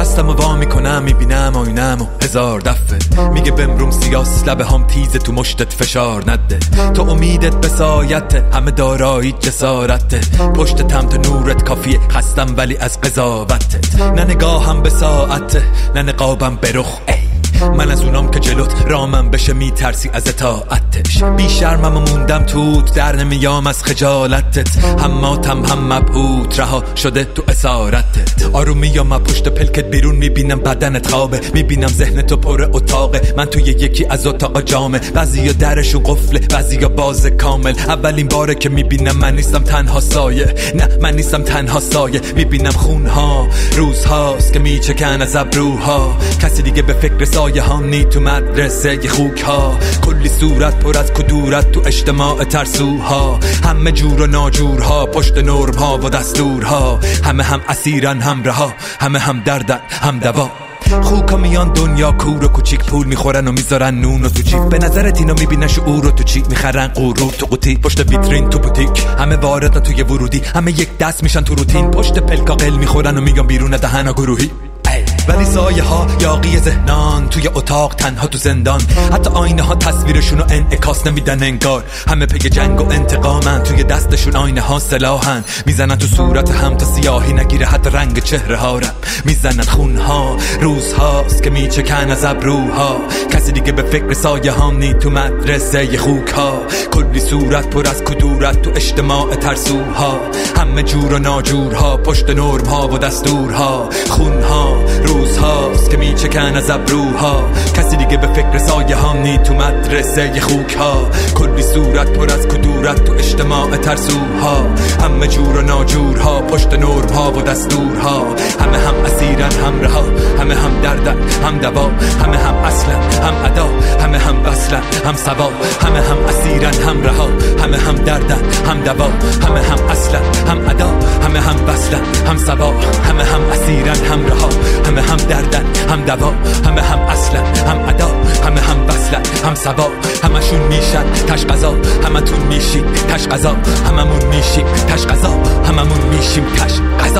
دستم و وا میکنم میبینم آینم و هزار دفعه میگه بمروم سیاس لبه هم تیزه تو مشتت فشار نده تو امیدت به سایته همه دارایی جسارته پشت تم تو نورت کافیه خستم ولی از قضاوتت نه نگاهم به ساعته نه نقابم به رخ من از اونام که جلوت رامم بشه میترسی از اطاعتش بی شرمم و موندم توت در نمیام از خجالتت هماتم هم مبهوت رها شده تو اسارتت آرومیام از پشت پلکت بیرون میبینم بدنت خوابه میبینم ذهنتو پر اتاقه من توی یکی از اتاقا جامه بعضیا درشون قفله بعضیا باز کامل اولین باره که میبینم من نیستم تنها سایه نه من نیستم تنها سایه میبینم خونها روزهاست که میچکن از ابروها کسی دیگه به فکر سایه هم نی تو مدرسه ی خوک ها کلی صورت پر از کدورت تو اجتماع ترسوها همه جور و ناجورها پشت نرم ها و دستورها همه هم اسیرن هم رها همه هم دردن هم دوا خوکا میان دنیا کور و کوچیک پول میخورن و میذارن نون و تو جیب به نظرت اینا میبینن شعور و تو چی میخرن غرور تو قوطی پشت ویترین تو بوتیک همه واردن توی ورودی همه یک دست میشن تو روتین پشت پلکا قل میخورن و میگن بیرون دهنا گروهی ولی سایه ها یاقی ذهنان توی اتاق تنها تو زندان حتی آینه ها تصویرشون رو انعکاس نمیدن انگار همه پی جنگ و انتقامن توی دستشون آینه ها سلاحن میزنن تو صورت هم تا سیاهی نگیره حتی رنگ چهره ها رم میزنن خون ها روزهاست که میچکن از ابروها کسی دیگه به فکر سایه ها نی تو مدرسه ی خوک ها کلی صورت پر از کدورت تو اجتماع ترسوها همه جور و ناجورها پشت نرم ها و دستورها خون ها روزهاست که میچکن از ابروها کسی دیگه به فکر سایه هم نی تو مدرسه ی خوک ها کلی صورت پر از کدورت تو اجتماع ترسوها همه جور و ناجورها پشت نرم ها و دستورها همه هم اسیرن هم رها همه هم دردن هم دوا همه هم اصلا هم ادا همه هم وصلن هم سوا همه هم اسیرن هم رها همه هم دردن هم دوا همه هم اصلا هم ادا همه هم وصلن هم سوا همه هم اسیرن هم رها همه هم دردن هم دوا همه هم اصلا هم ادا همه هم وصلن هم سوا همشون میشن تش قضا همتون میشین تش قضا هممون میشیم تش قضا هممون میشیم تش قضا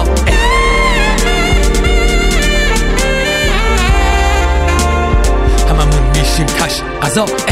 هممون میشیم تش قضا